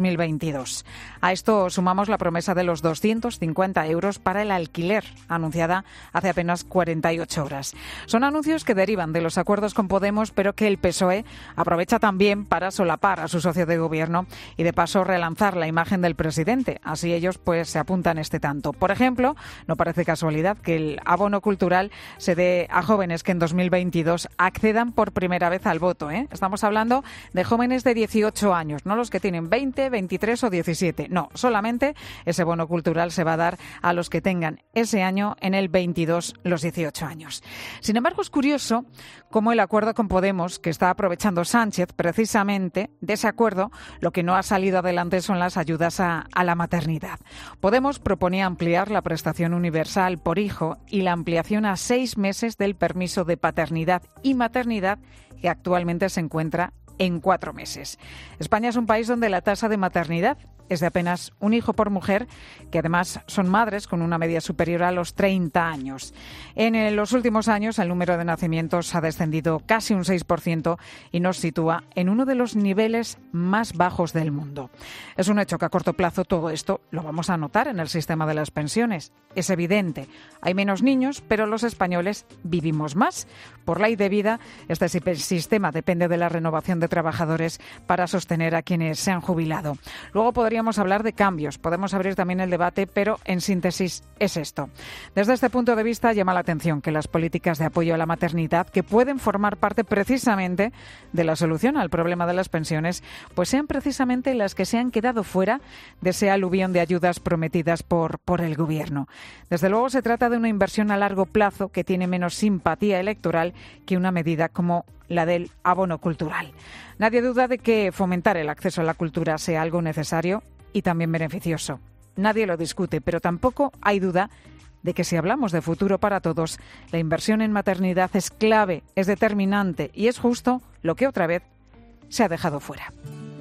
2022. A esto sumamos la promesa de los 250 euros para el alquiler, anunciada hace apenas 48 horas. Son anuncios que derivan de los acuerdos con Podemos, pero que el PSOE aprovecha también para solapar a su socio de gobierno y de paso relanzar la imagen del presidente. Así ellos pues se apuntan este tanto. Por ejemplo, no parece casualidad que el abono cultural se dé a jóvenes que en 2022 accedan por primera vez al voto, ¿eh? Estamos hablando de jóvenes de 18 años, no los que tienen 20, 23 o 17. No, solamente ese bono cultural se va a dar a los que tengan ese año en el 22 los 18 años. Sin embargo, es curioso cómo el acuerdo con Podemos, que está aprovechando Sánchez, precisamente de ese acuerdo, lo que no ha salido adelante son las ayudas a la maternidad. Podemos proponía ampliar la prestación universal por hijo y la ampliación a 6 meses del permiso de paternidad y maternidad, que actualmente se encuentra en 4 meses. España es un país donde la tasa de maternidad es de apenas un hijo por mujer, que además son madres con una media superior a los 30 años. En los últimos años el número de nacimientos ha descendido casi un 6% y nos sitúa en uno de los niveles más bajos del mundo. Es un hecho que a corto plazo todo esto lo vamos a notar en el sistema de las pensiones. Es evidente, hay menos niños, pero los españoles vivimos más. Por ley de vida, este sistema depende de la renovación de trabajadores para sostener a quienes se han jubilado. Luego podríamos hablar de cambios, podemos abrir también el debate, pero en síntesis es esto. Desde este punto de vista llama la atención que las políticas de apoyo a la maternidad, que pueden formar parte precisamente de la solución al problema de las pensiones, pues sean precisamente las que se han quedado fuera de ese aluvión de ayudas prometidas por el Gobierno. Desde luego se trata de una inversión a largo plazo que tiene menos simpatía electoral que una medida como la del abono cultural. Nadie duda de que fomentar el acceso a la cultura sea algo necesario y también beneficioso. Nadie lo discute, pero tampoco hay duda de que si hablamos de futuro para todos, la inversión en maternidad es clave, es determinante y es justo lo que otra vez se ha dejado fuera.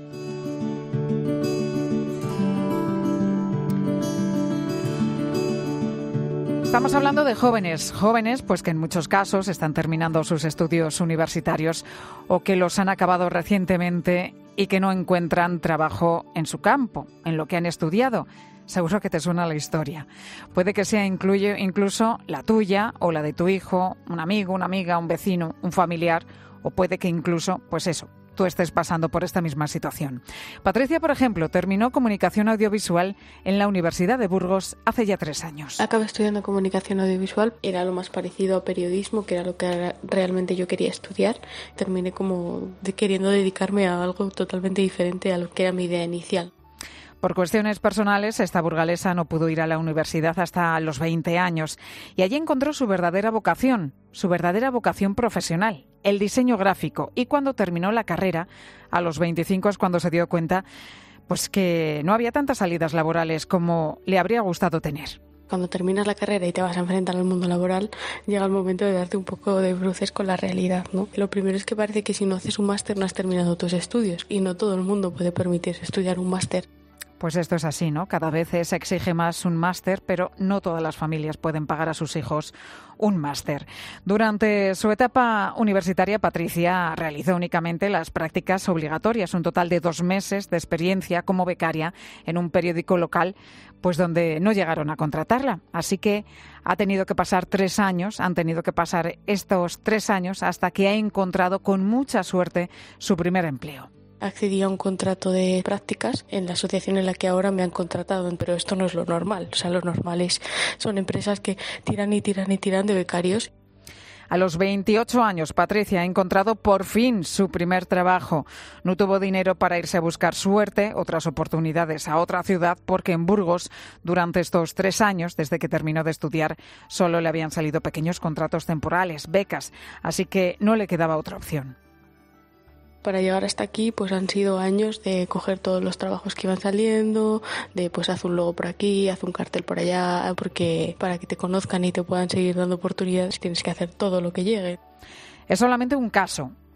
Estamos hablando de jóvenes pues que en muchos casos están terminando sus estudios universitarios o que los han acabado recientemente y que no encuentran trabajo en su campo, en lo que han estudiado. Seguro que te suena la historia. Puede que sea incluso la tuya o la de tu hijo, un amigo, una amiga, un vecino, un familiar, o puede que incluso, pues eso, tú estés pasando por esta misma situación. Patricia, por ejemplo, terminó comunicación audiovisual en la Universidad de Burgos hace ya 3 años. Acabé estudiando comunicación audiovisual, era lo más parecido a periodismo, que era lo que realmente yo quería estudiar. Terminé como queriendo dedicarme a algo totalmente diferente a lo que era mi idea inicial. Por cuestiones personales, esta burgalesa no pudo ir a la universidad hasta los 20 años y allí encontró su verdadera vocación profesional, el diseño gráfico. Y cuando terminó la carrera, a los 25 es cuando se dio cuenta pues que no había tantas salidas laborales como le habría gustado tener. Cuando terminas la carrera y te vas a enfrentar al mundo laboral, llega el momento de darte un poco de bruces con la realidad, ¿no? Lo primero es que parece que si no haces un máster no has terminado tus estudios y no todo el mundo puede permitirse estudiar un máster. Pues esto es así, ¿no? Cada vez se exige más un máster, pero no todas las familias pueden pagar a sus hijos un máster. Durante su etapa universitaria, Patricia realizó únicamente las prácticas obligatorias, un total de 2 meses de experiencia como becaria en un periódico local, pues donde no llegaron a contratarla. Así que ha tenido que pasar 3 años, han tenido que pasar estos 3 años hasta que ha encontrado con mucha suerte su primer empleo. Accedí a un contrato de prácticas en la asociación en la que ahora me han contratado, pero esto no es lo normal. O sea, lo normal son empresas que tiran y tiran y tiran de becarios. A los 28 años, Patricia ha encontrado por fin su primer trabajo. No tuvo dinero para irse a buscar suerte, otras oportunidades a otra ciudad, porque en Burgos, durante estos 3 años, desde que terminó de estudiar, solo le habían salido pequeños contratos temporales, becas, así que no le quedaba otra opción. Para llegar hasta aquí, pues han sido años de coger todos los trabajos que iban saliendo, de pues haz un logo por aquí, haz un cartel por allá, porque para que te conozcan y te puedan seguir dando oportunidades tienes que hacer todo lo que llegue. Es solamente un caso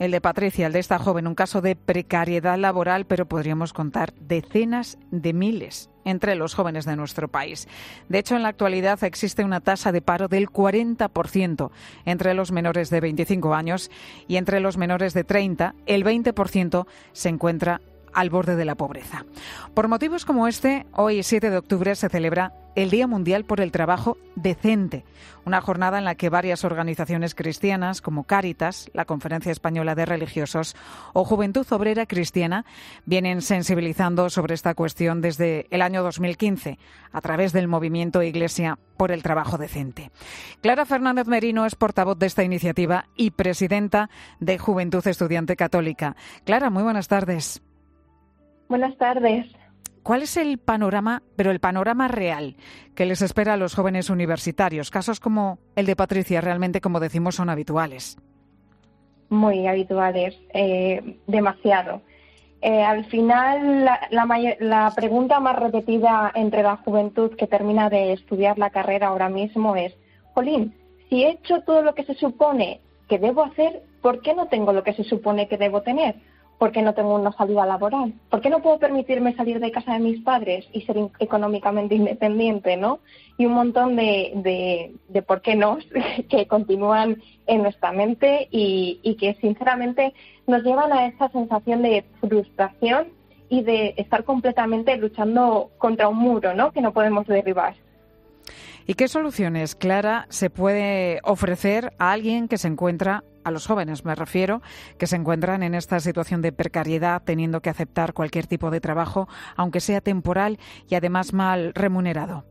el de Patricia, el de esta joven, un caso de precariedad laboral, pero podríamos contar decenas de miles entre los jóvenes de nuestro país. De hecho, en la actualidad existe una tasa de paro del 40% entre los menores de 25 años y entre los menores de 30, el 20% se encuentra al borde de la pobreza. Por motivos como este, hoy 7 de octubre se celebra el Día Mundial por el Trabajo Decente, una jornada en la que varias organizaciones cristianas como Cáritas, la Conferencia Española de Religiosos o Juventud Obrera Cristiana vienen sensibilizando sobre esta cuestión desde el año 2015 a través del movimiento Iglesia por el Trabajo Decente. Clara Fernández Merino es portavoz de esta iniciativa y presidenta de Juventud Estudiante Católica. Clara, muy buenas tardes. Buenas tardes. ¿Cuál es el panorama, pero el panorama real, que les espera a los jóvenes universitarios? Casos como el de Patricia, realmente, como decimos, son habituales. Muy habituales, demasiado. Al final, la pregunta más repetida entre la juventud que termina de estudiar la carrera ahora mismo es: jolín, si he hecho todo lo que se supone que debo hacer, ¿por qué no tengo lo que se supone que debo tener? ¿Por qué no tengo una salida laboral? ¿Por qué no puedo permitirme salir de casa de mis padres y ser económicamente independiente, ¿no? Y un montón de por qué no que continúan en nuestra mente y que sinceramente nos llevan a esa sensación de frustración y de estar completamente luchando contra un muro, ¿no? Que no podemos derribar. ¿Y qué soluciones, Clara, se puede ofrecer a alguien que se encuentra, a los jóvenes me refiero, que se encuentran en esta situación de precariedad, teniendo que aceptar cualquier tipo de trabajo, aunque sea temporal y además mal remunerado?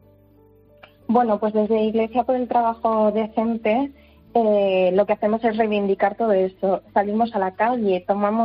Bueno, pues desde Iglesia por el Trabajo Decente lo que hacemos es reivindicar todo esto. Salimos a la calle,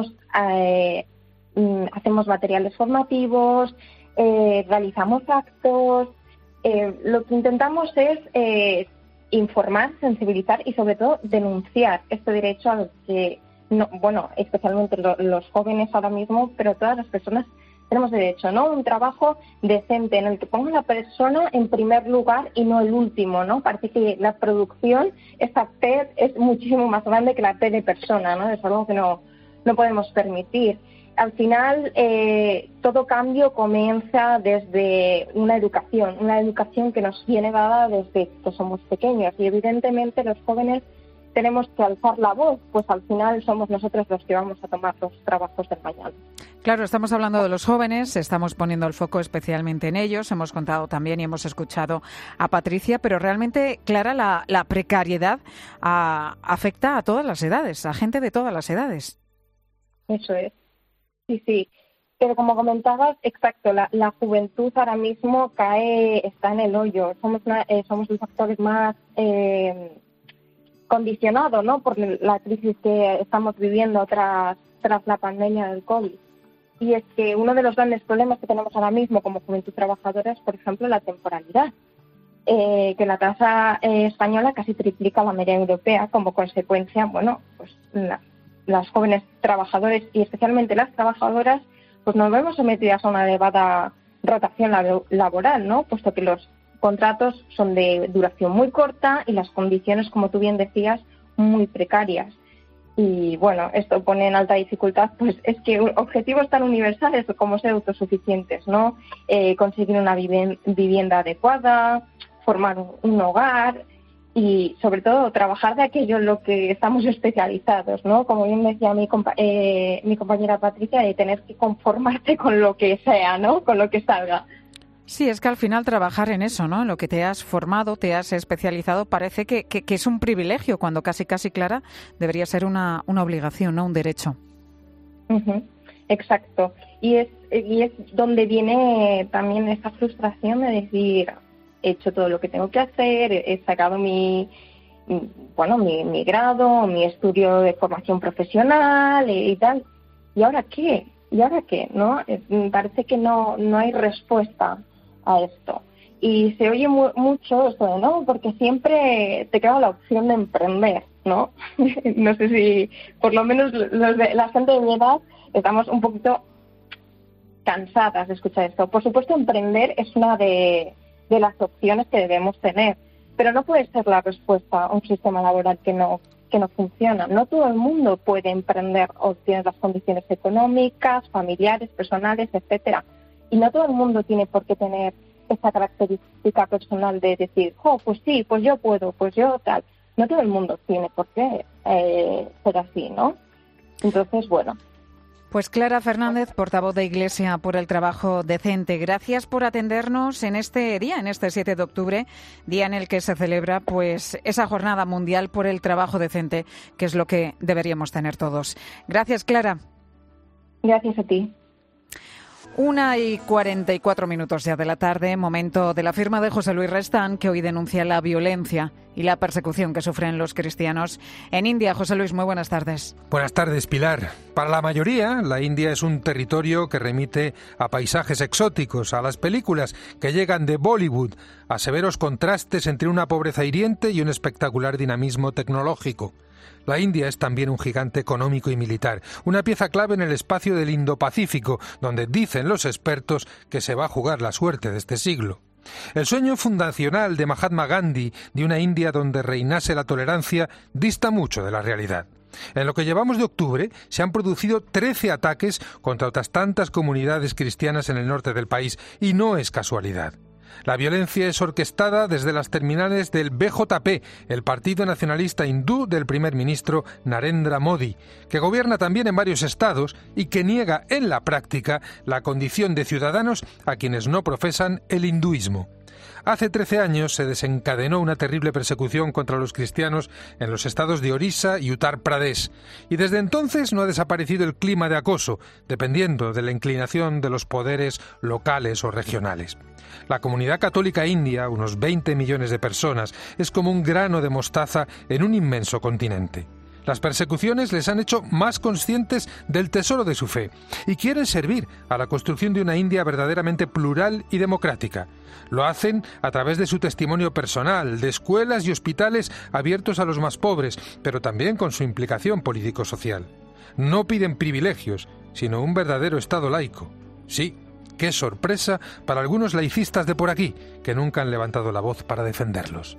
hacemos materiales formativos, realizamos actos. Lo que intentamos es informar, sensibilizar y sobre todo denunciar este derecho al que, especialmente los jóvenes ahora mismo, pero todas las personas tenemos derecho, ¿no? Un trabajo decente en el que ponga a la persona en primer lugar y no el último, ¿no? Parece que la producción, esta P es muchísimo más grande que la P de persona, ¿no? Es algo que no podemos permitir. Al final, todo cambio comienza desde una educación que nos viene dada desde que somos pequeños y evidentemente los jóvenes tenemos que alzar la voz, pues al final somos nosotros los que vamos a tomar los trabajos del mañana. Claro, estamos hablando de los jóvenes, estamos poniendo el foco especialmente en ellos, hemos contado también y hemos escuchado a Patricia, pero realmente, Clara, la precariedad afecta a todas las edades, a gente de todas las edades. Eso es. Sí. Pero como comentabas, exacto, la juventud ahora mismo está en el hoyo. Somos los factores más condicionados, ¿no? Por la crisis que estamos viviendo tras la pandemia del COVID. Y es que uno de los grandes problemas que tenemos ahora mismo como juventud trabajadora es, por ejemplo, la temporalidad. Que la tasa española casi triplica la media europea. Como consecuencia, pues las jóvenes trabajadores y especialmente las trabajadoras, pues nos vemos sometidas a una elevada rotación laboral, ¿no? Puesto que los contratos son de duración muy corta y las condiciones, como tú bien decías, muy precarias. Y bueno, esto pone en alta dificultad, pues es que objetivos tan universales como ser autosuficientes, ¿no? Conseguir una vivienda adecuada, formar un hogar y sobre todo trabajar de aquello en lo que estamos especializados, ¿no? Como bien decía mi compañera Patricia, de tener que conformarte con lo que sea, ¿no? Con lo que salga. Sí, es que al final trabajar en eso, ¿no? En lo que te has formado, te has especializado, parece que es un privilegio, cuando casi, Clara, debería ser una obligación, ¿no? Un derecho. Uh-huh. Exacto. Y es donde viene también esa frustración de decir, he hecho todo lo que tengo que hacer, he sacado mi grado, mi estudio de formación profesional y tal. ¿Y ahora qué? ¿No? Parece que no hay respuesta a esto. Y se oye mucho esto, ¿no? Porque siempre te queda la opción de emprender, ¿no? No sé si, por lo menos la gente de mi edad, estamos un poquito cansadas de escuchar esto. Por supuesto, emprender es una de las opciones que debemos tener, pero no puede ser la respuesta a un sistema laboral que que no funcionan. No todo el mundo puede emprender o tiene las condiciones económicas, familiares, personales, etcétera. Y no todo el mundo tiene por qué tener esa característica personal de decir, pues sí, pues yo puedo, pues yo tal. No todo el mundo tiene por qué ser así, ¿no? Entonces, bueno. Pues Clara Fernández, portavoz de Iglesia por el Trabajo Decente, gracias por atendernos en este día, en este 7 de octubre, día en el que se celebra pues esa jornada mundial por el trabajo decente, que es lo que deberíamos tener todos. Gracias, Clara. Gracias a ti. 1:44 ya de la tarde, momento de la firma de José Luis Restán, que hoy denuncia la violencia y la persecución que sufren los cristianos en India. José Luis, muy buenas tardes. Buenas tardes, Pilar. Para la mayoría, la India es un territorio que remite a paisajes exóticos, a las películas que llegan de Bollywood, a severos contrastes entre una pobreza hiriente y un espectacular dinamismo tecnológico. La India es también un gigante económico y militar, una pieza clave en el espacio del Indo-Pacífico, donde dicen los expertos que se va a jugar la suerte de este siglo. El sueño fundacional de Mahatma Gandhi de una India donde reinase la tolerancia dista mucho de la realidad. En lo que llevamos de octubre se han producido 13 ataques contra otras tantas comunidades cristianas en el norte del país, y no es casualidad. La violencia es orquestada desde las terminales del BJP, el partido nacionalista hindú del primer ministro Narendra Modi, que gobierna también en varios estados y que niega en la práctica la condición de ciudadanos a quienes no profesan el hinduismo. Hace 13 años se desencadenó una terrible persecución contra los cristianos en los estados de Orissa y Uttar Pradesh, y desde entonces no ha desaparecido el clima de acoso, dependiendo de la inclinación de los poderes locales o regionales. La comunidad católica india, unos 20 millones de personas, es como un grano de mostaza en un inmenso continente. Las persecuciones les han hecho más conscientes del tesoro de su fe y quieren servir a la construcción de una India verdaderamente plural y democrática. Lo hacen a través de su testimonio personal, de escuelas y hospitales abiertos a los más pobres, pero también con su implicación político-social. No piden privilegios, sino un verdadero Estado laico. Sí, qué sorpresa para algunos laicistas de por aquí, que nunca han levantado la voz para defenderlos.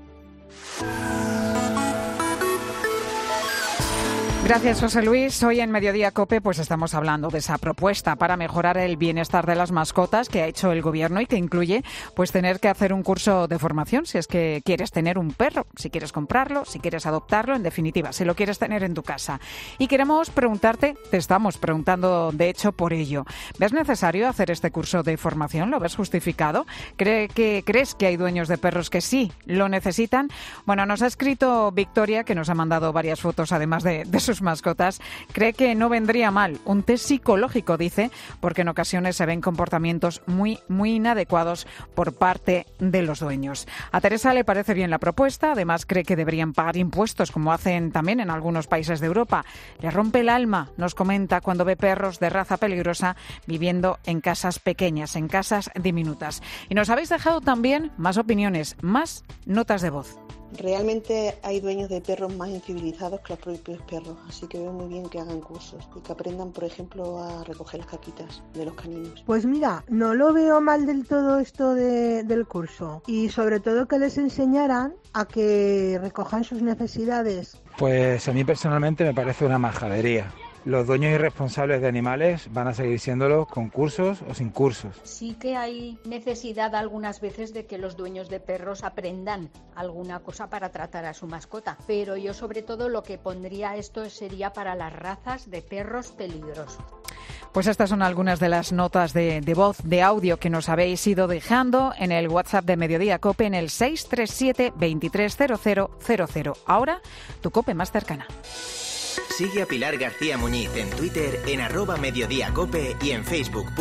Gracias, José Luis. Hoy en Mediodía COPE pues estamos hablando de esa propuesta para mejorar el bienestar de las mascotas que ha hecho el Gobierno y que incluye pues tener que hacer un curso de formación si es que quieres tener un perro, si quieres comprarlo, si quieres adoptarlo, en definitiva, si lo quieres tener en tu casa. Y queremos preguntarte, te estamos preguntando de hecho por ello, ¿ves necesario hacer este curso de formación? ¿Lo ves justificado? ¿Crees que hay dueños de perros que sí lo necesitan? Bueno, nos ha escrito Victoria, que nos ha mandado varias fotos además de sus mascotas. Cree que no vendría mal un test psicológico, dice, porque en ocasiones se ven comportamientos muy inadecuados por parte de los dueños. A Teresa le parece bien la propuesta, además cree que deberían pagar impuestos como hacen también en algunos países de Europa. Le rompe el alma, nos comenta, cuando ve perros de raza peligrosa viviendo en casas pequeñas, en casas diminutas. Y nos habéis dejado también más opiniones, más notas de voz. Realmente hay dueños de perros más incivilizados que los propios perros, así que veo muy bien que hagan cursos y que aprendan, por ejemplo, a recoger las caquitas de los caninos. Pues mira, no lo veo mal del todo esto del curso, y sobre todo que les enseñaran a que recojan sus necesidades. Pues a mí personalmente me parece una majadería. Los dueños irresponsables de animales van a seguir siéndolo con cursos o sin cursos. Sí que hay necesidad algunas veces de que los dueños de perros aprendan alguna cosa para tratar a su mascota, pero yo sobre todo lo que pondría esto sería para las razas de perros peligrosos. Pues estas son algunas de las notas de voz, de audio que nos habéis ido dejando en el WhatsApp de Mediodía COPE en el 637 230000. Ahora, tu COPE más cercana. Sigue a Pilar García Muñiz en Twitter en @mediodíacope y en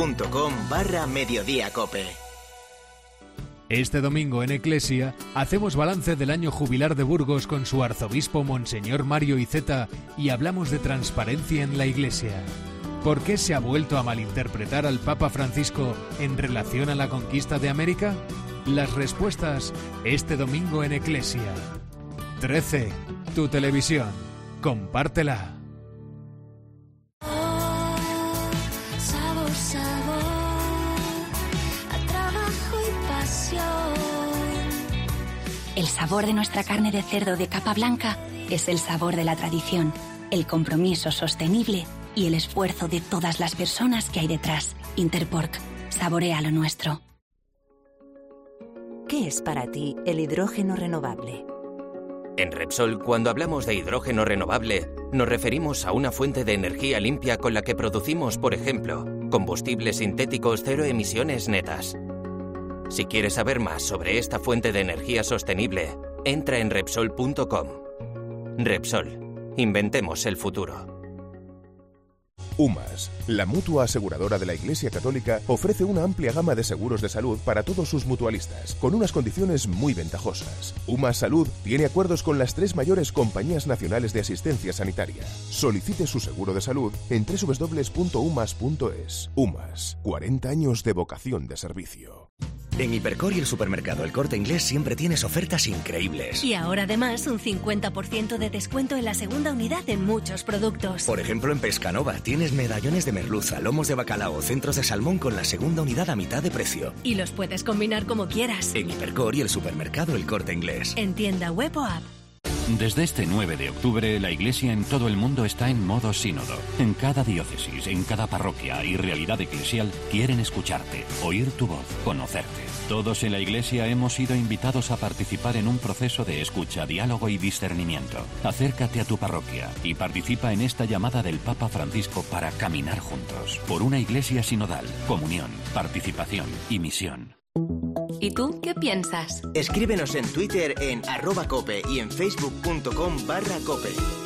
facebook.com/mediodíacope. Este domingo en Eclesia hacemos balance del año jubilar de Burgos con su arzobispo Monseñor Mario Iceta y hablamos de transparencia en la Iglesia. ¿Por qué se ha vuelto a malinterpretar al Papa Francisco en relación a la conquista de América? Las respuestas este domingo en Eclesia. 13. Tu televisión. Compártela. Sabor, sabor, a trabajo y pasión. El sabor de nuestra carne de cerdo de capa blanca es el sabor de la tradición, el compromiso sostenible y el esfuerzo de todas las personas que hay detrás. Interpork, saborea lo nuestro. ¿Qué es para ti el hidrógeno renovable? En Repsol, cuando hablamos de hidrógeno renovable, nos referimos a una fuente de energía limpia con la que producimos, por ejemplo, combustibles sintéticos cero emisiones netas. Si quieres saber más sobre esta fuente de energía sostenible, entra en Repsol.com. Repsol, inventemos el futuro. UMAS, la mutua aseguradora de la Iglesia Católica, ofrece una amplia gama de seguros de salud para todos sus mutualistas, con unas condiciones muy ventajosas. UMAS Salud tiene acuerdos con las 3 mayores compañías nacionales de asistencia sanitaria. Solicite su seguro de salud en www.umas.es. UMAS, 40 años de vocación de servicio. En Hipercor y el supermercado El Corte Inglés siempre tienes ofertas increíbles. Y ahora además un 50% de descuento en la segunda unidad de muchos productos. Por ejemplo, en Pescanova tienes medallones de merluza, lomos de bacalao, centros de salmón con la segunda unidad a mitad de precio. Y los puedes combinar como quieras. En Hipercor y el supermercado El Corte Inglés. En tienda web o app. Desde este 9 de octubre, la Iglesia en todo el mundo está en modo sínodo. En cada diócesis, en cada parroquia y realidad eclesial quieren escucharte, oír tu voz, conocerte. Todos en la Iglesia hemos sido invitados a participar en un proceso de escucha, diálogo y discernimiento. Acércate a tu parroquia y participa en esta llamada del Papa Francisco para caminar juntos. Por una Iglesia sinodal, comunión, participación y misión. ¿Y tú qué piensas? Escríbenos en Twitter en @cope y en facebook.com/cope.